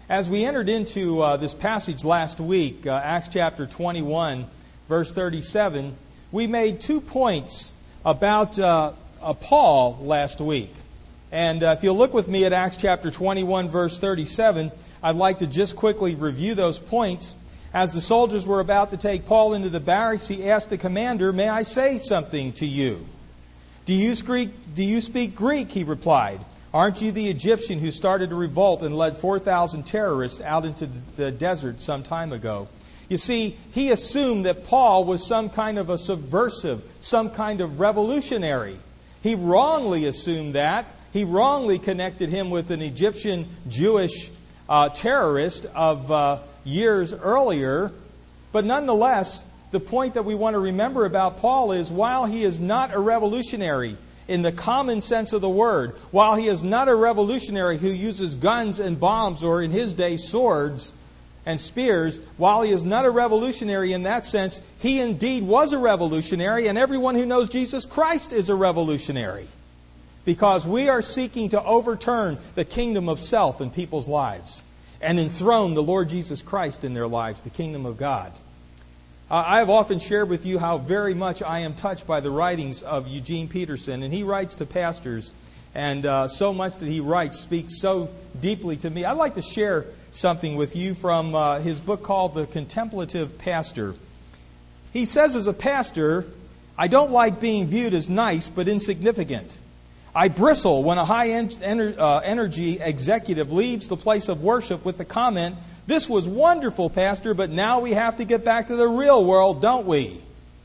As we entered into this passage last week, Acts chapter 21, verse 37, we made 2 points about Paul last week. And if you'll look with me at Acts chapter 21, verse 37, I'd like to just quickly review those points. As the soldiers were about to take Paul into the barracks, he asked the commander, "May I say something to you?" Do you speak Greek?" he replied. "Aren't you the Egyptian who started a revolt and led 4,000 terrorists out into the desert some time ago?" You see, he assumed that Paul was some kind of a subversive, some kind of revolutionary. He wrongly assumed that. He wrongly connected him with an Egyptian Jewish terrorist of years earlier. But nonetheless, the point that we want to remember about Paul is while he is not a revolutionary in the common sense of the word, while he is not a revolutionary who uses guns and bombs or in his day swords and spears, while he is not a revolutionary in that sense, he indeed was a revolutionary, and everyone who knows Jesus Christ is a revolutionary. Because we are seeking to overturn the kingdom of self in people's lives and enthrone the Lord Jesus Christ in their lives, the kingdom of God. I have often shared with you how very much I am touched by the writings of Eugene Peterson, and he writes to pastors, and so much that he writes speaks so deeply to me. I'd like to share something with you from his book called The Contemplative Pastor. He says, as a pastor, "I don't like being viewed as nice but insignificant. I bristle when a high-energy executive leaves the place of worship with the comment, 'This was wonderful, Pastor, but now we have to get back to the real world, don't we?'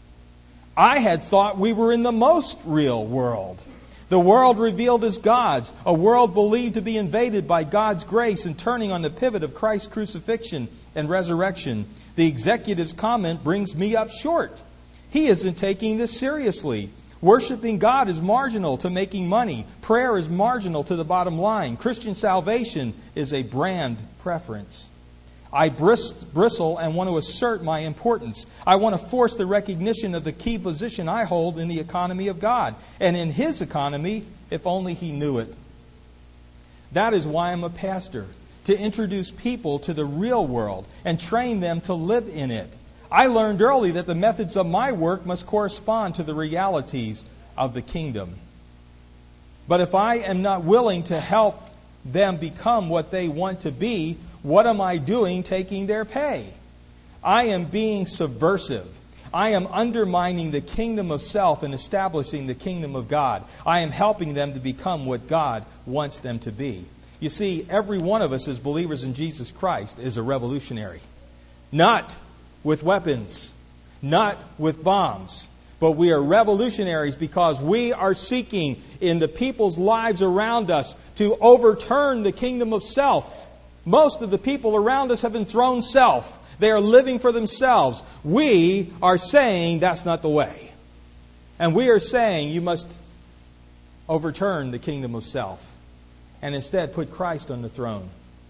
I had thought we were in the most real world. The world revealed as God's, a world believed to be invaded by God's grace and turning on the pivot of Christ's crucifixion and resurrection. The executive's comment brings me up short. He isn't taking this seriously. Worshiping God is marginal to making money. Prayer is marginal to the bottom line. Christian salvation is a brand preference. I bristle and want to assert my importance. I want to force the recognition of the key position I hold in the economy of God and in His economy, if only He knew it. That is why I'm a pastor, to introduce people to the real world and train them to live in it. I learned early that the methods of my work must correspond to the realities of the kingdom. But if I am not willing to help them become what they want to be, what am I doing taking their pay? I am being subversive. I am undermining the kingdom of self and establishing the kingdom of God. I am helping them to become what God wants them to be. You see, every one of us as believers in Jesus Christ is a revolutionary. Not with weapons, not with bombs, but we are revolutionaries because we are seeking in the people's lives around us to overturn the kingdom of self. Most of the people around us have enthroned self. They are living for themselves. We are saying that's not the way. And we are saying you must overturn the kingdom of self and instead put Christ on the throne.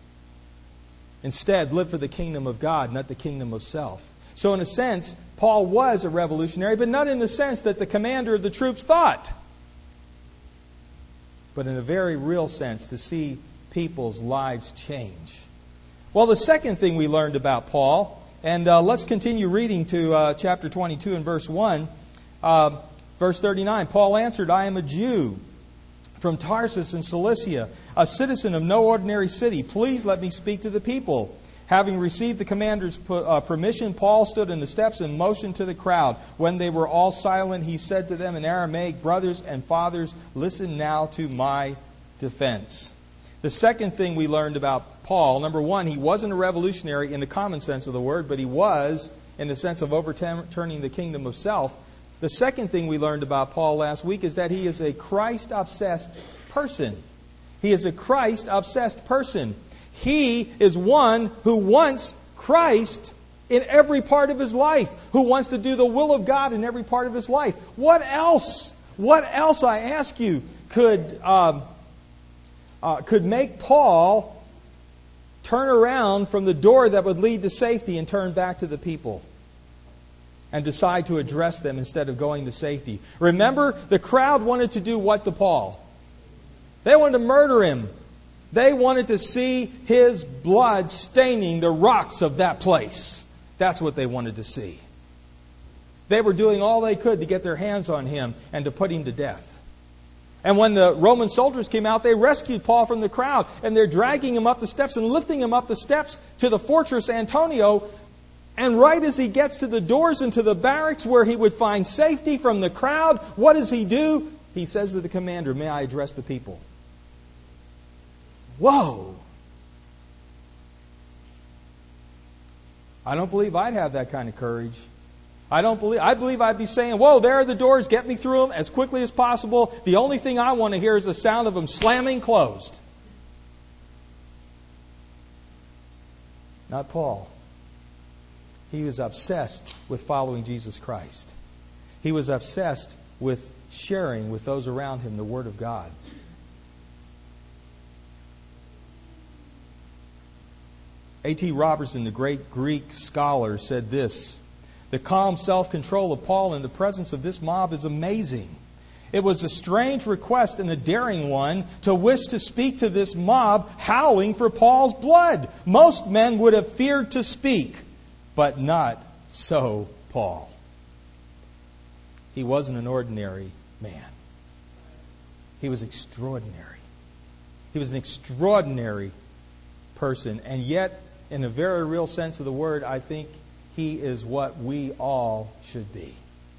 Instead, live for the kingdom of God, not the kingdom of self. So in a sense, Paul was a revolutionary, but not in the sense that the commander of the troops thought, but in a very real sense to see people's lives change. Well, the second thing we learned about Paul, and let's continue reading to chapter 22 and verse 1. Verse 39, Paul answered, "I am a Jew from Tarsus in Cilicia, a citizen of no ordinary city. Please let me speak to the people." Having received the commander's permission, Paul stood in the steps and motioned to the crowd. When they were all silent, he said to them in Aramaic, "Brothers and fathers, listen now to my defense." The second thing we learned about Paul, number one, he wasn't a revolutionary in the common sense of the word, but he was in the sense of overturning the kingdom of self. The second thing we learned about Paul last week is that he is a Christ-obsessed person. He is a Christ-obsessed person. He is one who wants Christ in every part of his life, who wants to do the will of God in every part of his life. What else, I ask you, could make Paul turn around from the door that would lead to safety and turn back to the people and decide to address them instead of going to safety? Remember, the crowd wanted to do what to Paul? They wanted to murder him. They wanted to see His blood staining the rocks of that place. That's what they wanted to see. They were doing all they could to get their hands on Him and to put Him to death. And when the Roman soldiers came out, they rescued Paul from the crowd. And they're dragging him up the steps and lifting him up the steps to the fortress Antonio. And right as he gets to the doors into the barracks where he would find safety from the crowd, what does he do? He says to the commander, "May I address the people?" Whoa! I don't believe I'd have that kind of courage. I believe I'd be saying, "Whoa, there are the doors, get me through them as quickly as possible. The only thing I want to hear is the sound of them slamming closed." Not Paul. He was obsessed with following Jesus Christ. He was obsessed with sharing with those around him the Word of God. A.T. Robertson, the great Greek scholar, said this: "The calm self-control of Paul in the presence of this mob is amazing. It was a strange request and a daring one to wish to speak to this mob howling for Paul's blood. Most men would have feared to speak, but not so Paul." He wasn't an ordinary man. He was extraordinary. He was an extraordinary person. And yet, in a very real sense of the word, I think he is what we all should be.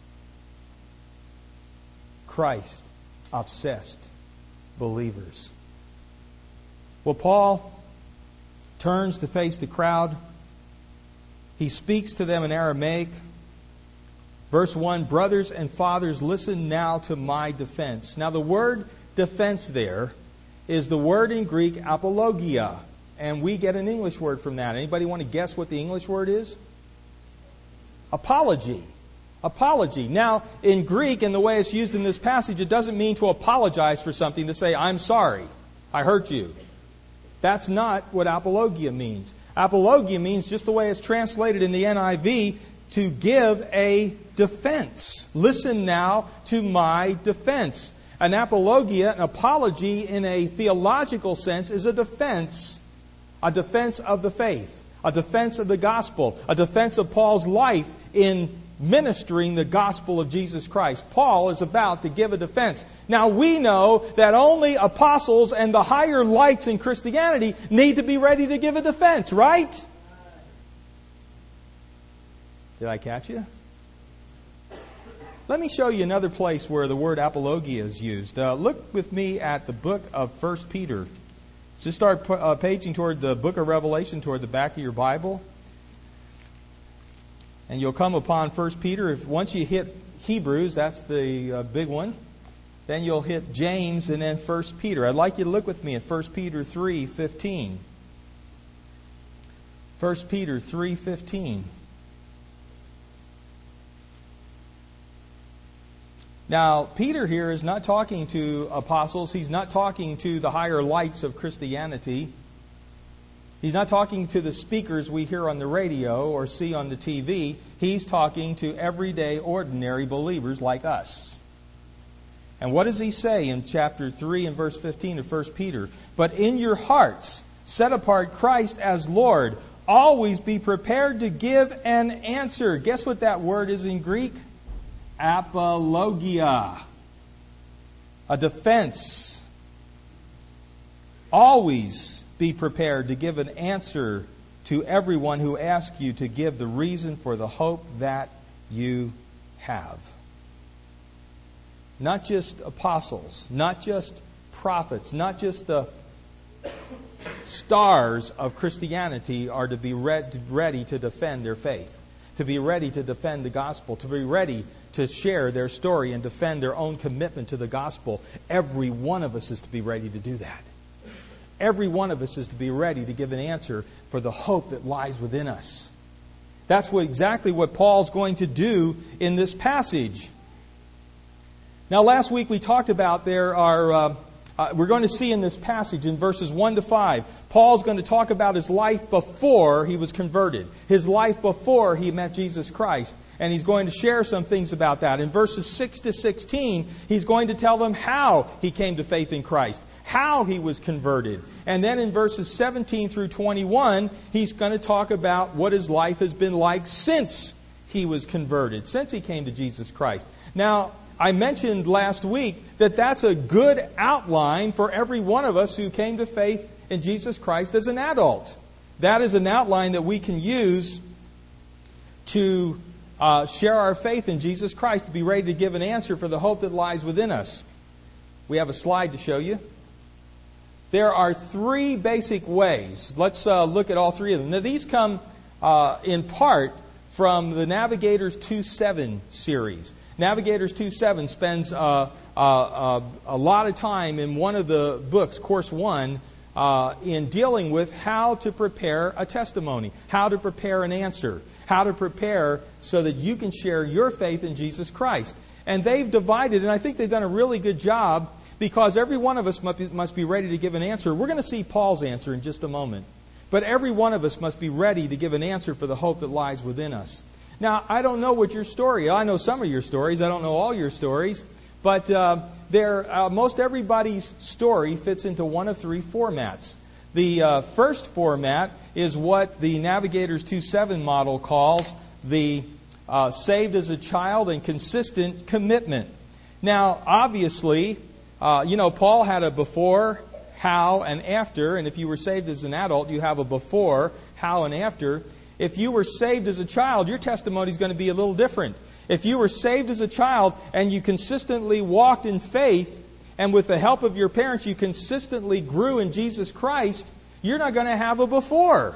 Christ-obsessed believers. Well, Paul turns to face the crowd. He speaks to them in Aramaic. Verse 1, "Brothers and fathers, listen now to my defense." Now the word defense there is the word in Greek apologia. And we get an English word from that. Anybody want to guess what the English word is? Apology. Apology. Now, in Greek, in the way it's used in this passage, it doesn't mean to apologize for something, to say, "I'm sorry, I hurt you." That's not what apologia means. Apologia means, just the way it's translated in the NIV, to give a defense. Listen now to my defense. An apologia, an apology in a theological sense, is a defense of the faith, a defense of the gospel, a defense of Paul's life in ministering the gospel of Jesus Christ. Paul is about to give a defense. Now we know that only apostles and the higher lights in Christianity need to be ready to give a defense, right? Did I catch you? Let me show you another place where the word apologia is used. Look with me at the book of 1 Peter. Just start paging toward the book of Revelation, toward the back of your Bible. And you'll come upon 1 Peter. Once you hit Hebrews, that's the big one. Then you'll hit James and then 1 Peter. I'd like you to look with me at 1 Peter 3:15. 1 Peter 3:15. Now, Peter here is not talking to apostles. He's not talking to the higher lights of Christianity. He's not talking to the speakers we hear on the radio or see on the TV. He's talking to everyday, ordinary believers like us. And what does he say in chapter 3 and verse 15 of 1 Peter? "But in your hearts, set apart Christ as Lord. Always be prepared to give an answer." Guess what that word is in Greek? Apologia. A defense. Always be prepared to give an answer to everyone who asks you to give the reason for the hope that you have. Not just apostles, not just prophets, not just the stars of Christianity are to be ready to defend their faith, to be ready to defend the gospel, to be ready to share their story and defend their own commitment to the gospel. Every one of us is to be ready to do that. Every one of us is to be ready to give an answer for the hope that lies within us. That's exactly what Paul's going to do in this passage. Now, last week we talked about we're going to see in this passage in verses 1 to 5, Paul's going to talk about his life before he was converted, his life before he met Jesus Christ. And he's going to share some things about that. In verses 6 to 16, he's going to tell them how he came to faith in Christ, how he was converted. And then in verses 17 through 21, he's going to talk about what his life has been like since he was converted, since he came to Jesus Christ. Now, I mentioned last week that that's a good outline for every one of us who came to faith in Jesus Christ as an adult. That is an outline that we can use to share our faith in Jesus Christ, to be ready to give an answer for the hope that lies within us. We have a slide to show you. There are three basic ways. Let's look at all three of them. Now, these come in part from the Navigators 2.7 series. Navigators 2.7 spends a lot of time in one of the books, Course 1, in dealing with how to prepare a testimony, how to prepare an answer, how to prepare so that you can share your faith in Jesus Christ. And they've divided, and I think they've done a really good job, because every one of us must be ready to give an answer. We're going to see Paul's answer in just a moment. But every one of us must be ready to give an answer for the hope that lies within us. Now, I don't know what your story is. I know some of your stories. I don't know all your stories. But most everybody's story fits into one of three formats. The first format is what the Navigators 2.7 model calls the saved as a child and consistent commitment. Now, obviously, Paul had a before, how, and after. And if you were saved as an adult, you have a before, how, and after. If you were saved as a child, your testimony is going to be a little different. If you were saved as a child and you consistently walked in faith, and with the help of your parents you consistently grew in Jesus Christ, you're not going to have a before.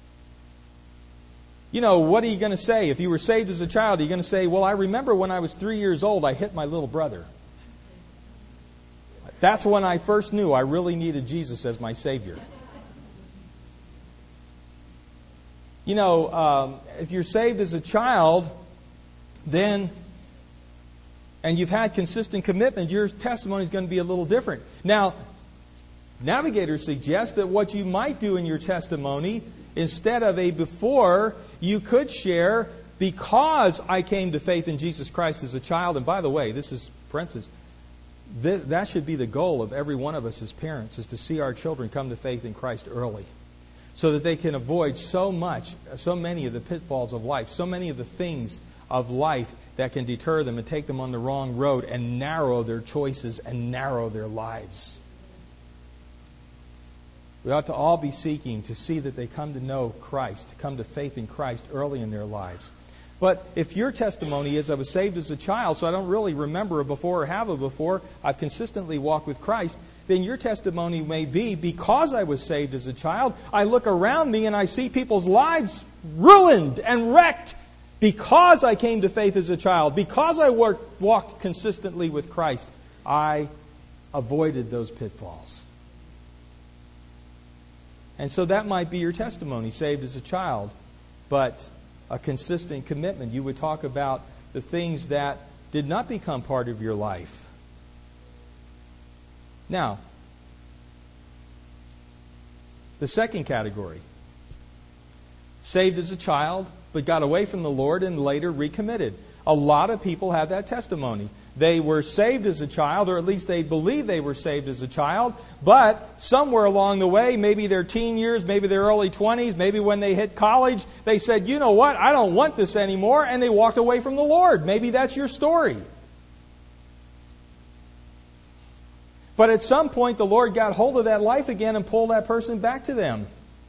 What are you going to say? If you were saved as a child, are you going to say, well, I remember when I was 3 years old, I hit my little brother. That's when I first knew I really needed Jesus as my Savior. If you're saved as a child, and you've had consistent commitment, your testimony is going to be a little different. Now, Navigators suggest that what you might do in your testimony, instead of a before, you could share, because I came to faith in Jesus Christ as a child. And by the way, this is parenthesis. That should be the goal of every one of us as parents, is to see our children come to faith in Christ early, so that they can avoid so many of the pitfalls of life, so many of the things of life that can deter them and take them on the wrong road and narrow their choices and narrow their lives. We ought to all be seeking to see that they come to know Christ, to come to faith in Christ early in their lives. But if your testimony is, I was saved as a child, so I don't really remember a before or have a before, I've consistently walked with Christ, then your testimony may be, because I was saved as a child, I look around me and I see people's lives ruined and wrecked because I came to faith as a child. Because I walked consistently with Christ, I avoided those pitfalls. And so that might be your testimony, saved as a child, but a consistent commitment. You would talk about the things that did not become part of your life. Now, the second category, saved as a child, but got away from the Lord and later recommitted. A lot of people have that testimony. They were saved as a child, or at least they believe they were saved as a child, but somewhere along the way, maybe their teen years, maybe their early 20s, maybe when they hit college, they said, you know what, I don't want this anymore, and they walked away from the Lord. Maybe that's your story. But at some point, the Lord got hold of that life again and pulled that person back to them.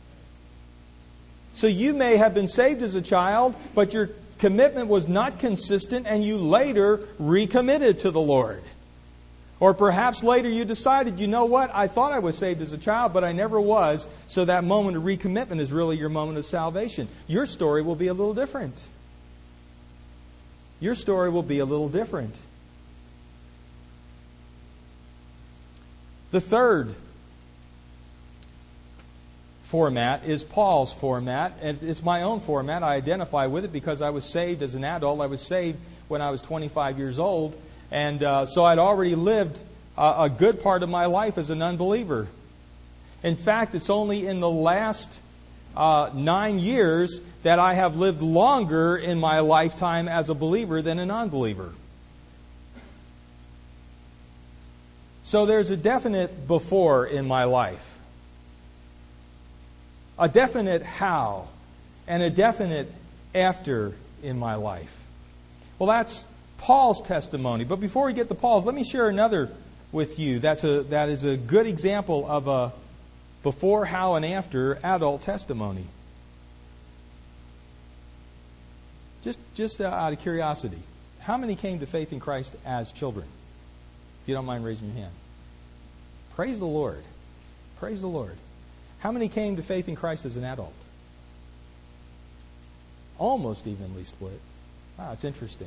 So you may have been saved as a child, but your commitment was not consistent, and you later recommitted to the Lord. Or perhaps later you decided, you know what, I thought I was saved as a child, but I never was, so that moment of recommitment is really your moment of salvation. Your story will be a little different. Your story will be a little different. The third format is Paul's format, and it's my own format. I identify with it because I was saved as an adult. I was saved when I was 25 years old, and so I'd already lived a good part of my life as an unbeliever. In fact, it's only in the last 9 years that I have lived longer in my lifetime as a believer than a non-believer. So there's a definite before in my life, a definite how, and a definite after in my life. Well, that's Paul's testimony. But before we get to Paul's, let me share another with you. That is a good example of a before, how, and after adult testimony. Just out of curiosity, how many came to faith in Christ as children? If you don't mind raising your hand. Praise the Lord. Praise the Lord. How many came to faith in Christ as an adult? Almost evenly split. Wow, it's interesting.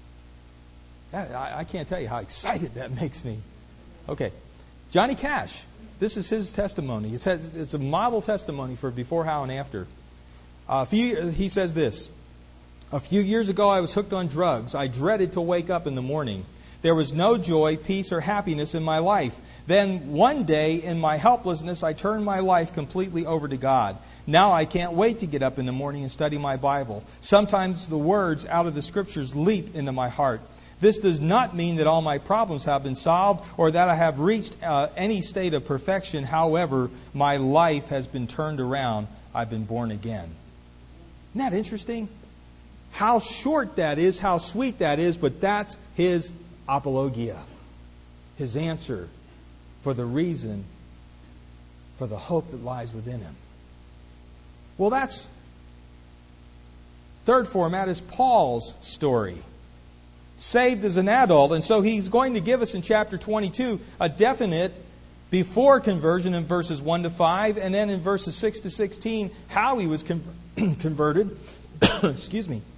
I can't tell you how excited that makes me. Okay. Johnny Cash. This is his testimony. It's a model testimony for before, how, and after. He says this. A few years ago, I was hooked on drugs. I dreaded to wake up in the morning. There was no joy, peace, or happiness in my life. Then one day, in my helplessness, I turned my life completely over to God. Now I can't wait to get up in the morning and study my Bible. Sometimes the words out of the Scriptures leap into my heart. This does not mean that all my problems have been solved or that I have reached any state of perfection. However, my life has been turned around. I've been born again. Isn't that interesting? How short that is, how sweet that is, but that's his apologia, his answer for the reason, for the hope that lies within him. Well, that's third format is Paul's story. Saved as an adult, and so he's going to give us in chapter 22 a definite before conversion in verses 1 to 5, and then in verses 6 to 16 how he was converted. Excuse me.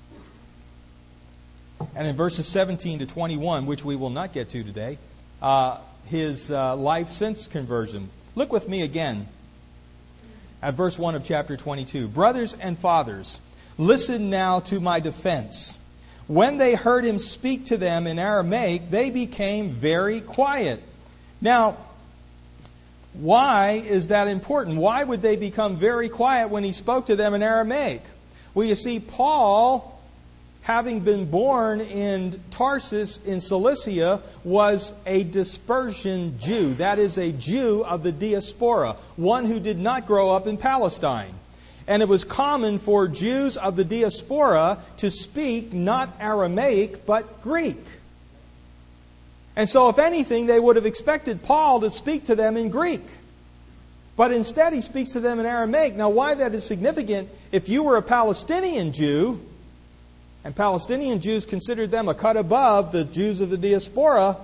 And in verses 17 to 21, which we will not get to today, his life since conversion. Look with me again at verse 1 of chapter 22. Brothers and fathers, listen now to my defense. When they heard him speak to them in Aramaic, they became very quiet. Now, why is that important? Why would they become very quiet when he spoke to them in Aramaic? Well, you see, Paul, having been born in Tarsus in Cilicia, was a dispersion Jew. That is, a Jew of the diaspora, one who did not grow up in Palestine. And it was common for Jews of the diaspora to speak not Aramaic, but Greek. And so, if anything, they would have expected Paul to speak to them in Greek. But instead, he speaks to them in Aramaic. Now, why that is significant, if you were a Palestinian Jew, and Palestinian Jews considered them a cut above the Jews of the diaspora,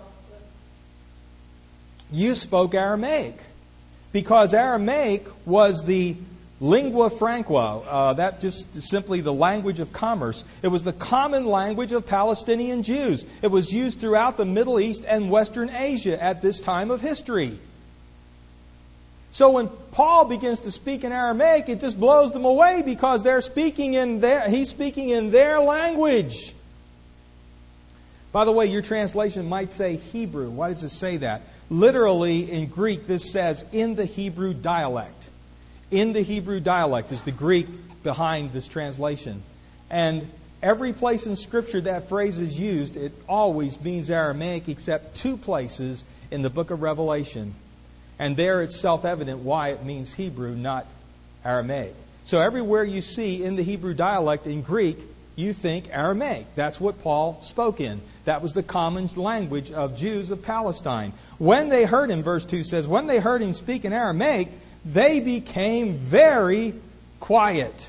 you spoke Aramaic. Because Aramaic was the lingua franca, that just is simply the language of commerce. It was the common language of Palestinian Jews. It was used throughout the Middle East and Western Asia at this time of history. So when Paul begins to speak in Aramaic, it just blows them away because he's speaking in their language. By the way, your translation might say Hebrew. Why does it say that? Literally, in Greek, this says, in the Hebrew dialect. In the Hebrew dialect is the Greek behind this translation. And every place in Scripture that phrase is used, it always means Aramaic except two places in the book of Revelation. And there it's self-evident why it means Hebrew, not Aramaic. So everywhere you see in the Hebrew dialect in Greek, you think Aramaic. That's what Paul spoke in. That was the common language of Jews of Palestine. When they heard him, verse 2 says, when they heard him speak in Aramaic, they became very quiet.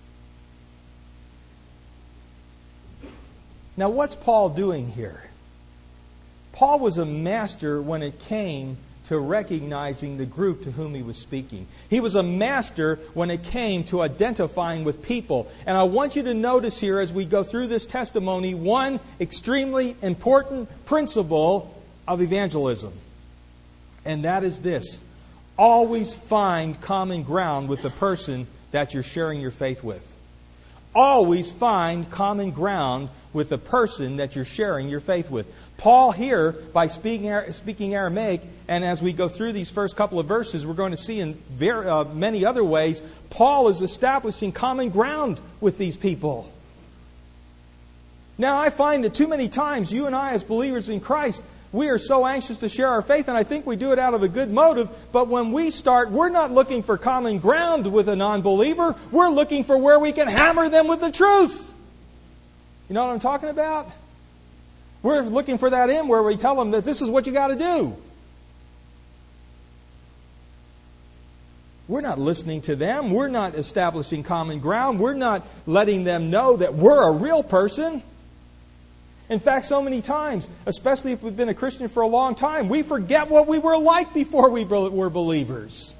Now, what's Paul doing here? Paul was a master when it came to recognizing the group to whom he was speaking. He was a master when it came to identifying with people. And I want you to notice here as we go through this testimony one extremely important principle of evangelism. And that is this. Always find common ground with the person that you're sharing your faith with. Always find common ground with the person that you're sharing your faith with. Paul here, by speaking Aramaic, and as we go through these first couple of verses, we're going to see in many other ways, Paul is establishing common ground with these people. Now, I find that too many times, you and I as believers in Christ, We are so anxious to share our faith, and I think we do it out of a good motive. But when we start, we're not looking for common ground with a non-believer. We're looking for where we can hammer them with the truth. You know what I'm talking about? We're looking for that where we tell them that this is what you got to do. We're not listening to them. We're not establishing common ground. We're not letting them know that we're a real person. In fact, so many times, especially if we've been a Christian for a long time, we forget what we were like before we were believers.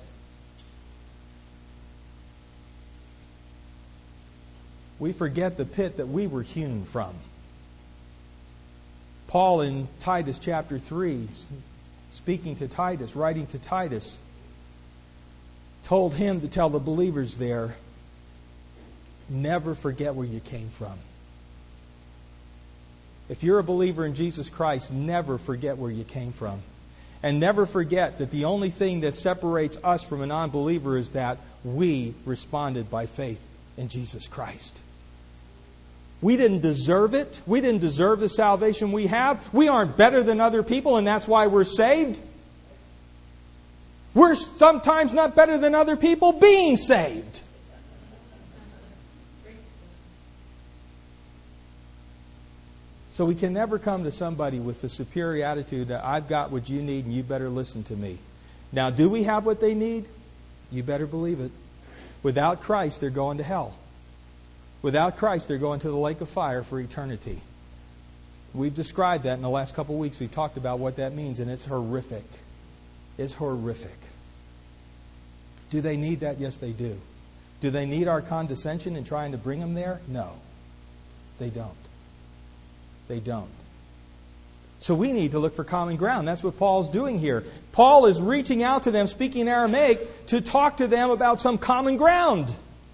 We forget the pit that we were hewn from. Paul in Titus chapter 3, speaking to Titus, writing to Titus, told him to tell the believers there, never forget where you came from. If you're a believer in Jesus Christ, never forget where you came from. And never forget that the only thing that separates us from a non-believer is that we responded by faith in Jesus Christ. We didn't deserve it. We didn't deserve the salvation we have. We aren't better than other people, and that's why we're saved. We're sometimes not better than other people being saved. So we can never come to somebody with the superior attitude that I've got what you need and you better listen to me. Now, do we have what they need? You better believe it. Without Christ, they're going to hell. Without Christ, they're going to the lake of fire for eternity. We've described that in the last couple of weeks. We've talked about what that means, and it's horrific. It's horrific. Do they need that? Yes, they do. Do they need our condescension in trying to bring them there? No, they don't. They don't. So we need to look for common ground. That's what Paul's doing here. Paul is reaching out to them, speaking Aramaic, to talk to them about some common ground.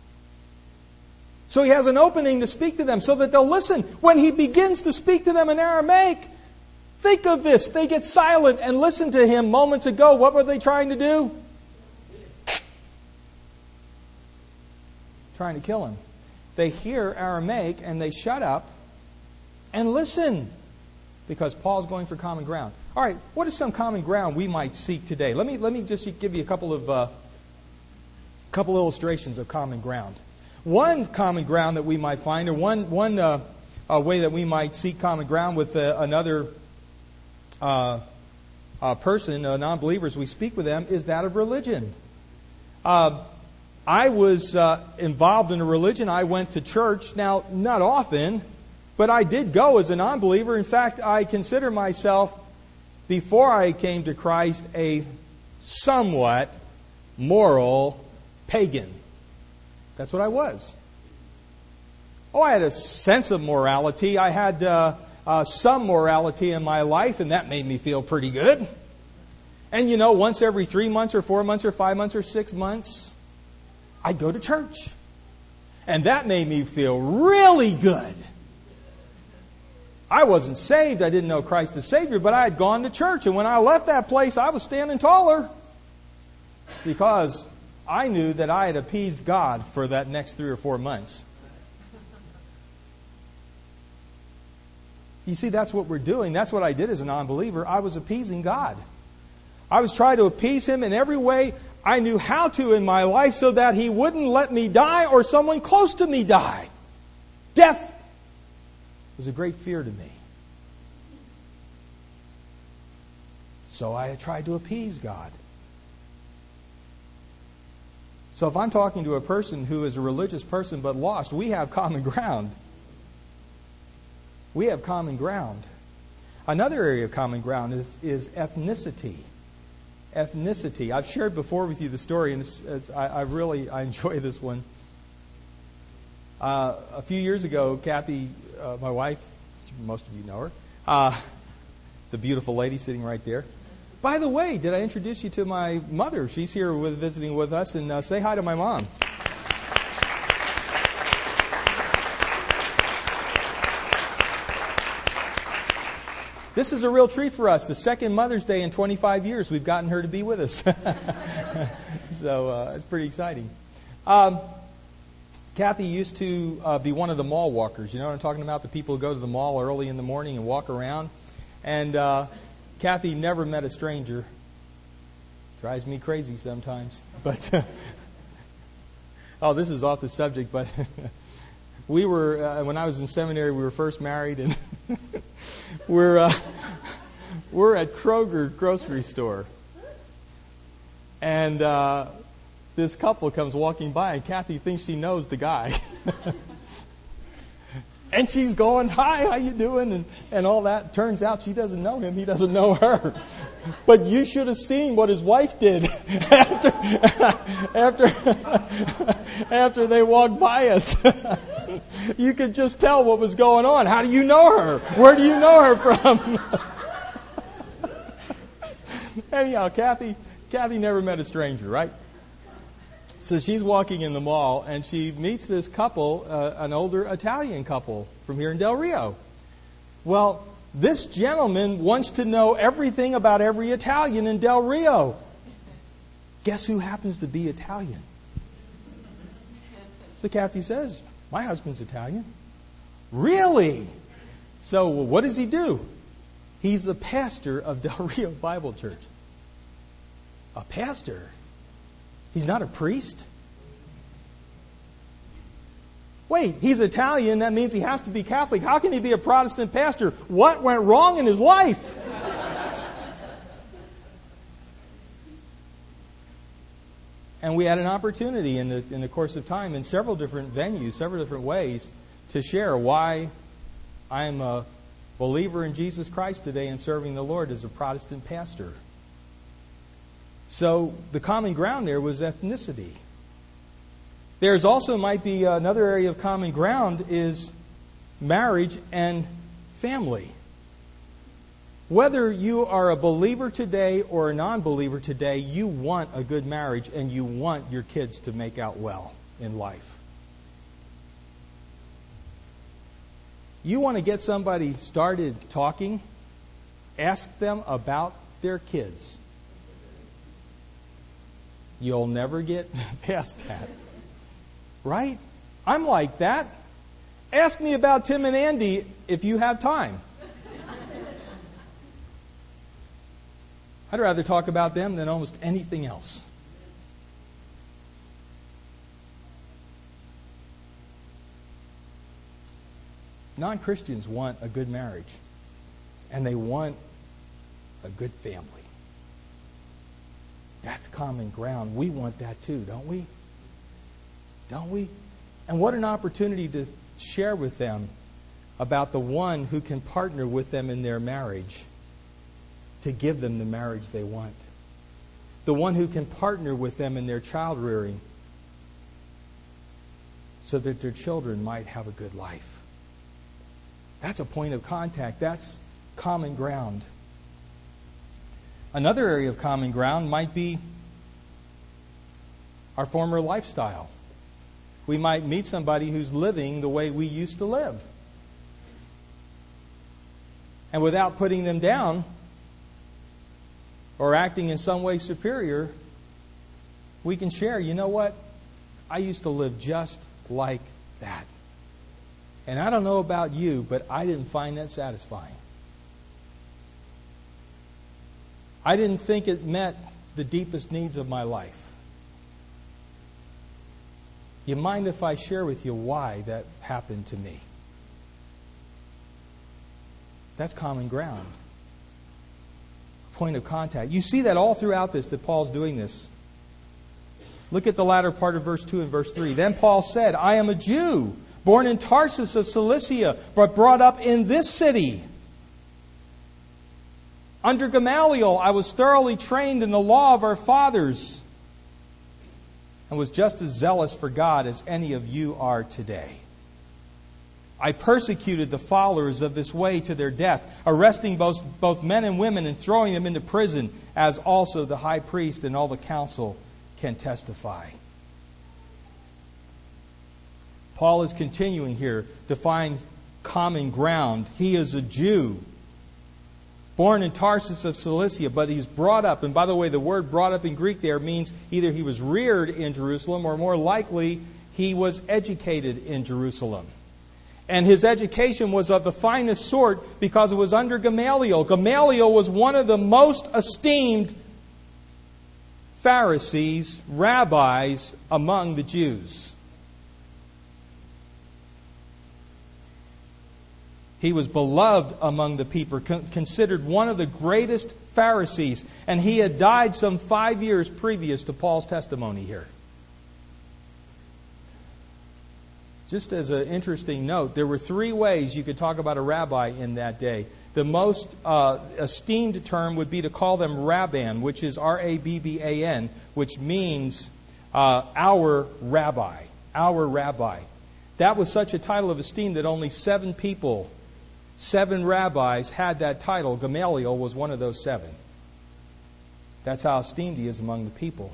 So he has an opening to speak to them so that they'll listen. When he begins to speak to them in Aramaic, think of this. They get silent and listen to him moments ago. What were they trying to do? Trying to kill him. They hear Aramaic and they shut up and listen, because Paul's going for common ground. All right, what is some common ground we might seek today? Let me just give you a couple illustrations of common ground. One common ground that we might find, or one way that we might seek common ground with another person, non-believers, we speak with them, is that of religion. I was involved in a religion. I went to church. Now, not often, but I did go as a non-believer. In fact, I consider myself, before I came to Christ, a somewhat moral pagan. That's what I was. Oh, I had a sense of morality. I had some morality in my life, and that made me feel pretty good. And you know, once every 3 months or 4 months or 5 months or 6 months, I'd go to church. And that made me feel really good. I wasn't saved. I didn't know Christ as Savior, but I had gone to church. And when I left that place, I was standing taller, because I knew that I had appeased God for that next 3 or 4 months. You see, that's what we're doing. That's what I did as a non-believer. I was appeasing God. I was trying to appease Him in every way I knew how to in my life, so that He wouldn't let me die or someone close to me die. Death was a great fear to me. So I tried to appease God. So if I'm talking to a person who is a religious person but lost, we have common ground. We have common ground. Another area of common ground is ethnicity. Ethnicity. I've shared before with you the story, and I enjoy this one. A few years ago, Kathy, my wife, most of you know her, the beautiful lady sitting right there. By the way, did I introduce you to my mother? She's here visiting with us, and say hi to my mom. This is a real treat for us. The second Mother's Day in 25 years, we've gotten her to be with us. So it's pretty exciting. Kathy used to be one of the mall walkers. You know what I'm talking about? The people who go to the mall early in the morning and walk around. And Kathy never met a stranger. Drives me crazy sometimes. But, this is off the subject, but we were, when I was in seminary, we were first married, and we're at Kroger grocery store. And this couple comes walking by, and Kathy thinks she knows the guy. And she's going, "Hi, how you doing?" And all that. Turns out she doesn't know him. He doesn't know her. But you should have seen what his wife did after they walked by us. You could just tell what was going on. How do you know her? Where do you know her from? Anyhow, Kathy never met a stranger, right? So she's walking in the mall, and she meets this couple, an older Italian couple from here in Del Rio. Well, this gentleman wants to know everything about every Italian in Del Rio. Guess who happens to be Italian? So Kathy says, "My husband's Italian." "Really?" So what does he do? He's the pastor of Del Rio Bible Church. A pastor? He's not a priest? Wait, he's Italian. That means he has to be Catholic. How can he be a Protestant pastor? What went wrong in his life? And we had an opportunity in the course of time in several different venues, several different ways, to share why I'm a believer in Jesus Christ today and serving the Lord as a Protestant pastor. So the common ground there was ethnicity. There's also might be another area of common ground is marriage and family. Whether you are a believer today or a non-believer today, you want a good marriage and you want your kids to make out well in life. You want to get somebody started talking, ask them about their kids. You'll never get past that. Right? I'm like that. Ask me about Tim and Andy if you have time. I'd rather talk about them than almost anything else. Non-Christians want a good marriage, and they want a good family. That's common ground. We want that too, don't we? Don't we? And what an opportunity to share with them about the one who can partner with them in their marriage to give them the marriage they want. The one who can partner with them in their child rearing so that their children might have a good life. That's a point of contact. That's common ground. Another area of common ground might be our former lifestyle. We might meet somebody who's living the way we used to live. And without putting them down or acting in some way superior, we can share, you know what? I used to live just like that. And I don't know about you, but I didn't find that satisfying. I didn't think it met the deepest needs of my life. You mind if I share with you why that happened to me? That's common ground. Point of contact. You see that all throughout this, that Paul's doing this. Look at the latter part of verse 2 and verse 3. Then Paul said, I am a Jew, born in Tarsus of Cilicia, but brought up in this city. Under Gamaliel, I was thoroughly trained in the law of our fathers and was just as zealous for God as any of you are today. I persecuted the followers of this way to their death, arresting both men and women and throwing them into prison, as also the high priest and all the council can testify. Paul is continuing here to find common ground. He is a Jew, born in Tarsus of Cilicia, but he's brought up. And by the way, the word brought up in Greek there means either he was reared in Jerusalem or more likely he was educated in Jerusalem. And his education was of the finest sort because it was under Gamaliel. Gamaliel was one of the most esteemed Pharisees, rabbis among the Jews. He was beloved among the people, considered one of the greatest Pharisees, and he had died some 5 years previous to Paul's testimony here. Just as an interesting note, there were 3 ways you could talk about a rabbi in that day. The most esteemed term would be to call them Rabban, which is R-A-B-B-A-N, which means our rabbi. Our rabbi. That was such a title of esteem that only 7 people, 7 rabbis had that title. Gamaliel was one of those 7. That's how esteemed he is among the people.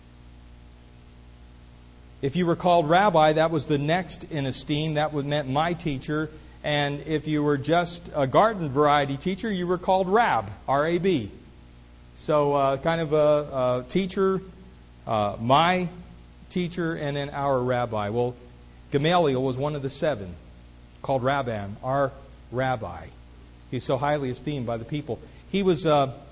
If you were called rabbi, that was the next in esteem. That meant my teacher. And if you were just a garden variety teacher, you were called Rab, R-A-B. So kind of a teacher, my teacher, and then our rabbi. Well, Gamaliel was one of the 7, called Rabban, our rabbi. He's so highly esteemed by the people. He was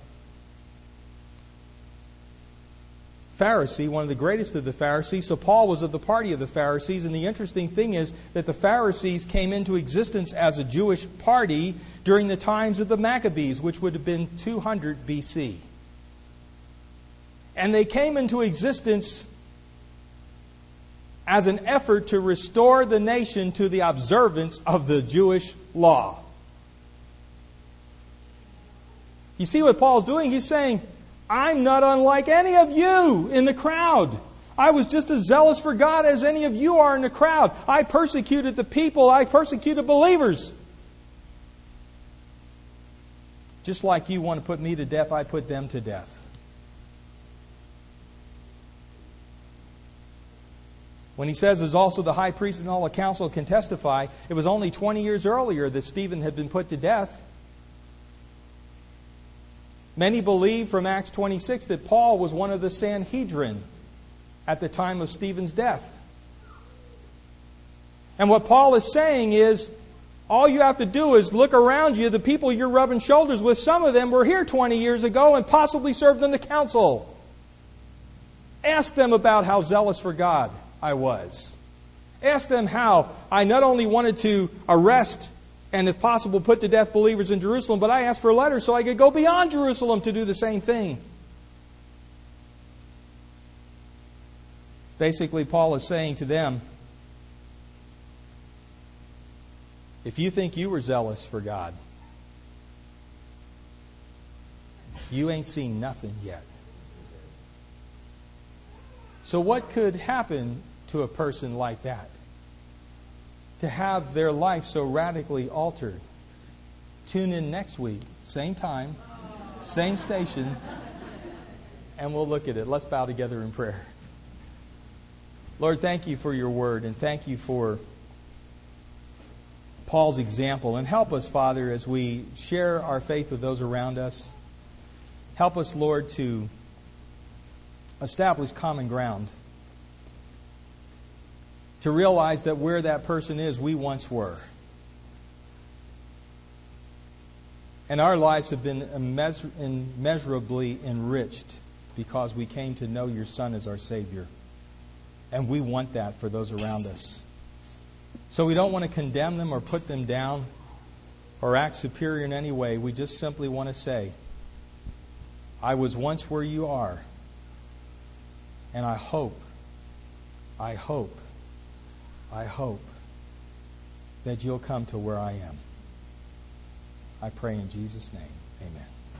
Pharisee, one of the greatest of the Pharisees. So Paul was of the party of the Pharisees. And the interesting thing is that the Pharisees came into existence as a Jewish party during the times of the Maccabees, which would have been 200 BC. And they came into existence as an effort to restore the nation to the observance of the Jewish law. You see what Paul's doing? He's saying, I'm not unlike any of you in the crowd. I was just as zealous for God as any of you are in the crowd. I persecuted the people. I persecuted believers. Just like you want to put me to death, I put them to death. When he says, as also the high priest and all the council can testify, it was only 20 years earlier that Stephen had been put to death. Many believe from Acts 26 that Paul was one of the Sanhedrin at the time of Stephen's death. And what Paul is saying is, all you have to do is look around you, the people you're rubbing shoulders with, some of them were here 20 years ago and possibly served in the council. Ask them about how zealous for God I was. Ask them how I not only wanted to arrest and if possible put to death believers in Jerusalem, but I asked for a letter so I could go beyond Jerusalem to do the same thing. Basically, Paul is saying to them, if you think you were zealous for God, you ain't seen nothing yet. So what could happen to a person like that? To have their life so radically altered. Tune in next week, same time, same station, and we'll look at it. Let's bow together in prayer. Lord, thank you for your word, and thank you for Paul's example. And help us, Father, as we share our faith with those around us. Help us, Lord, to establish common ground. To realize that where that person is, we once were. And our lives have been immeasurably enriched because we came to know your Son as our Savior. And we want that for those around us. So we don't want to condemn them or put them down or act superior in any way. We just simply want to say, I was once where you are. And I hope that you'll come to where I am. I pray in Jesus' name. Amen.